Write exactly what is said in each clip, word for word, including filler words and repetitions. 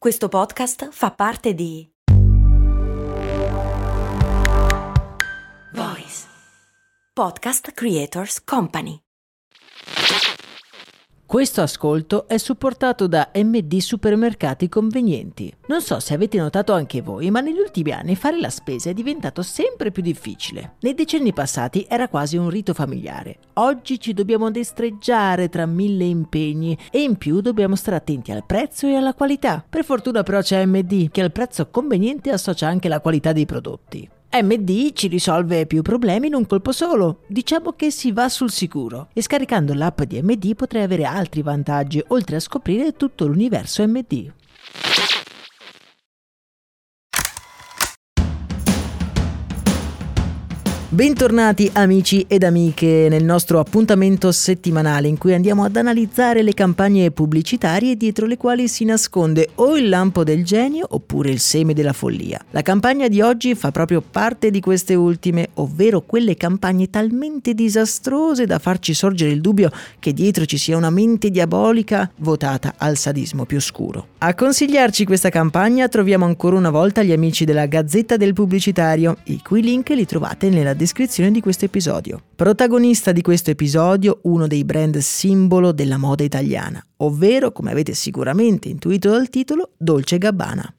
Questo podcast fa parte di Voice Podcast Creators Company. Questo ascolto è supportato da M D Supermercati Convenienti. Non so se avete notato anche voi, ma negli ultimi anni fare la spesa è diventato sempre più difficile. Nei decenni passati era quasi un rito familiare. Oggi ci dobbiamo destreggiare tra mille impegni e in più dobbiamo stare attenti al prezzo e alla qualità. Per fortuna però c'è M D che al prezzo conveniente associa anche la qualità dei prodotti. M D ci risolve più problemi in un colpo solo. Diciamo che si va sul sicuro. E scaricando l'app di M D potrai avere altri vantaggi, oltre a scoprire tutto l'universo M D. Bentornati amici ed amiche nel nostro appuntamento settimanale in cui andiamo ad analizzare le campagne pubblicitarie dietro le quali si nasconde o il lampo del genio oppure il seme della follia. La campagna di oggi fa proprio parte di queste ultime, ovvero quelle campagne talmente disastrose da farci sorgere il dubbio che dietro ci sia una mente diabolica votata al sadismo più scuro. A consigliarci questa campagna troviamo ancora una volta gli amici della Gazzetta del Pubblicitario, i cui link li trovate nella descrizione di questo episodio. Protagonista di questo episodio uno dei brand simbolo della moda italiana, ovvero, come avete sicuramente intuito dal titolo, Dolce e Gabbana.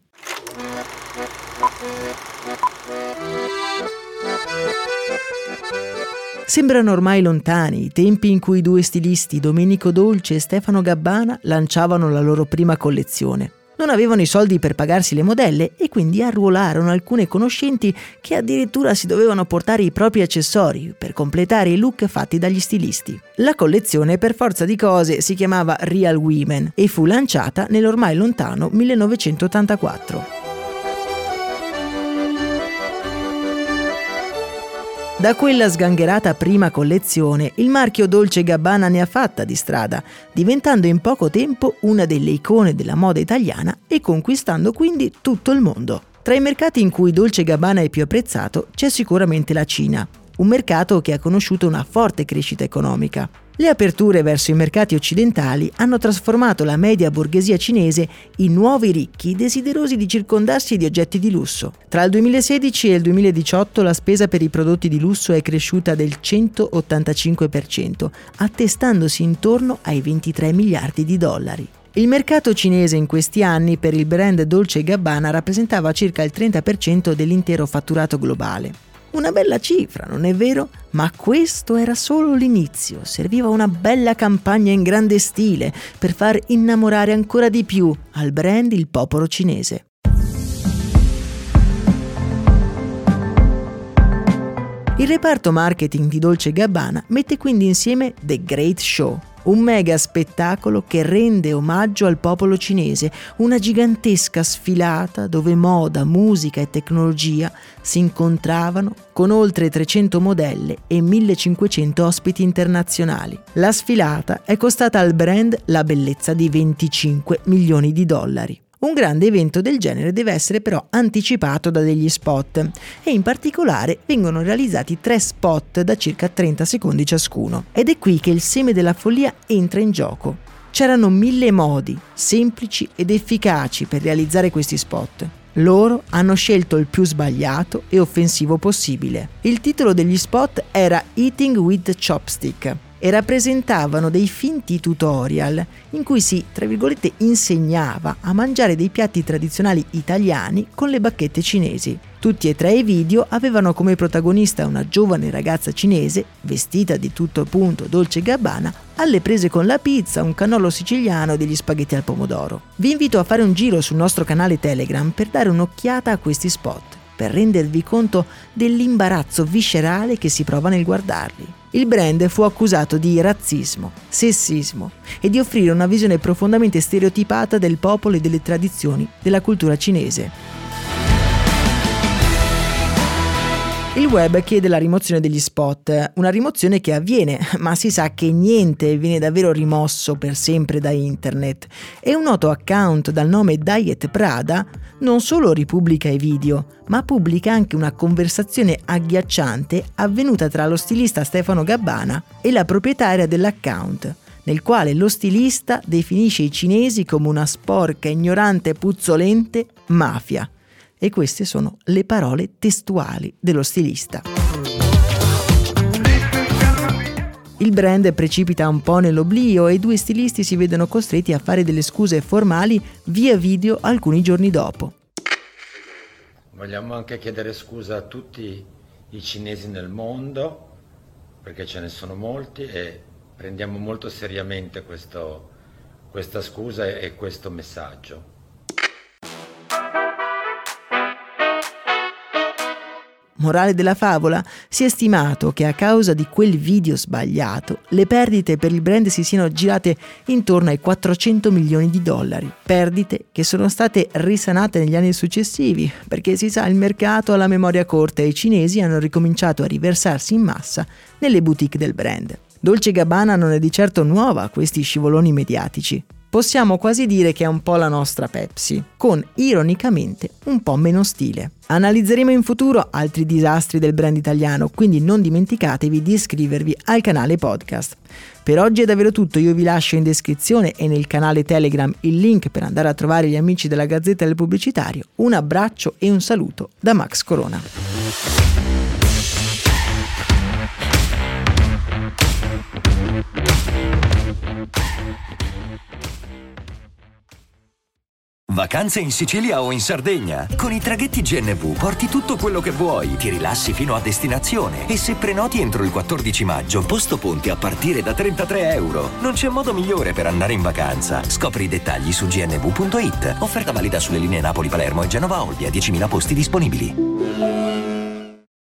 Sembrano ormai lontani i tempi in cui i due stilisti, Domenico Dolce e Stefano Gabbana, lanciavano la loro prima collezione. Non avevano i soldi per pagarsi le modelle e quindi arruolarono alcune conoscenti che addirittura si dovevano portare i propri accessori per completare i look fatti dagli stilisti. La collezione per forza di cose si chiamava Real Women e fu lanciata nell'ormai lontano millenovecentottantaquattro. Da quella sgangherata prima collezione, il marchio Dolce e Gabbana ne ha fatta di strada, diventando in poco tempo una delle icone della moda italiana e conquistando quindi tutto il mondo. Tra i mercati in cui Dolce e Gabbana è più apprezzato c'è sicuramente la Cina, un mercato che ha conosciuto una forte crescita economica. Le aperture verso i mercati occidentali hanno trasformato la media borghesia cinese in nuovi ricchi desiderosi di circondarsi di oggetti di lusso. Tra il duemilasedici e il duemiladiciotto la spesa per i prodotti di lusso è cresciuta del centottantacinque per cento, attestandosi intorno ai ventitré miliardi di dollari. Il mercato cinese in questi anni per il brand Dolce e Gabbana rappresentava circa il trenta per cento dell'intero fatturato globale. Una bella cifra, non è vero? Ma questo era solo l'inizio, serviva una bella campagna in grande stile per far innamorare ancora di più al brand il popolo cinese. Il reparto marketing di Dolce e Gabbana mette quindi insieme The Great Show, un mega spettacolo che rende omaggio al popolo cinese, una gigantesca sfilata dove moda, musica e tecnologia si incontravano con oltre trecento modelle e millecinquecento ospiti internazionali. La sfilata è costata al brand la bellezza di venticinque milioni di dollari. Un grande evento del genere deve essere però anticipato da degli spot e in particolare vengono realizzati tre spot da circa trenta secondi ciascuno. Ed è qui che il seme della follia entra in gioco. C'erano mille modi, semplici ed efficaci per realizzare questi spot. Loro hanno scelto il più sbagliato e offensivo possibile. Il titolo degli spot era Eating with Chopstick e rappresentavano dei finti tutorial in cui si, tra virgolette, insegnava a mangiare dei piatti tradizionali italiani con le bacchette cinesi. Tutti e tre i video avevano come protagonista una giovane ragazza cinese, vestita di tutto punto Dolce e Gabbana, alle prese con la pizza, un cannolo siciliano e degli spaghetti al pomodoro. Vi invito a fare un giro sul nostro canale Telegram per dare un'occhiata a questi spot, per rendervi conto dell'imbarazzo viscerale che si prova nel guardarli. Il brand fu accusato di razzismo, sessismo e di offrire una visione profondamente stereotipata del popolo e delle tradizioni della cultura cinese. Il web chiede la rimozione degli spot, una rimozione che avviene, ma si sa che niente viene davvero rimosso per sempre da internet. E un noto account dal nome Diet Prada non solo ripubblica i video, ma pubblica anche una conversazione agghiacciante avvenuta tra lo stilista Stefano Gabbana e la proprietaria dell'account, nel quale lo stilista definisce i cinesi come una sporca, ignorante e puzzolente mafia. E queste sono le parole testuali dello stilista. Il brand precipita un po' nell'oblio e i due stilisti si vedono costretti a fare delle scuse formali via video alcuni giorni dopo. Vogliamo anche chiedere scusa a tutti i cinesi nel mondo, perché ce ne sono molti, e prendiamo molto seriamente questo, questa scusa e, e questo messaggio. Morale della favola? Si è stimato che a causa di quel video sbagliato le perdite per il brand si siano girate intorno ai quattrocento milioni di dollari. Perdite che sono state risanate negli anni successivi, perché si sa il mercato ha la memoria corta e i cinesi hanno ricominciato a riversarsi in massa nelle boutique del brand. Dolce e Gabbana non è di certo nuova a questi scivoloni mediatici. Possiamo quasi dire che è un po' la nostra Pepsi, con ironicamente un po' meno stile. Analizzeremo in futuro altri disastri del brand italiano, quindi non dimenticatevi di iscrivervi al canale podcast. Per oggi è davvero tutto, io vi lascio in descrizione e nel canale Telegram il link per andare a trovare gli amici della Gazzetta del Pubblicitario. Un abbraccio e un saluto da Max Corona. Vacanze in Sicilia o in Sardegna? Con i traghetti G N V porti tutto quello che vuoi, ti rilassi fino a destinazione e se prenoti entro il quattordici maggio, posto ponti a partire da trentatré euro. Non c'è modo migliore per andare in vacanza. Scopri i dettagli su g n v punto i t. Offerta valida sulle linee Napoli-Palermo e Genova-Olbia, diecimila posti disponibili.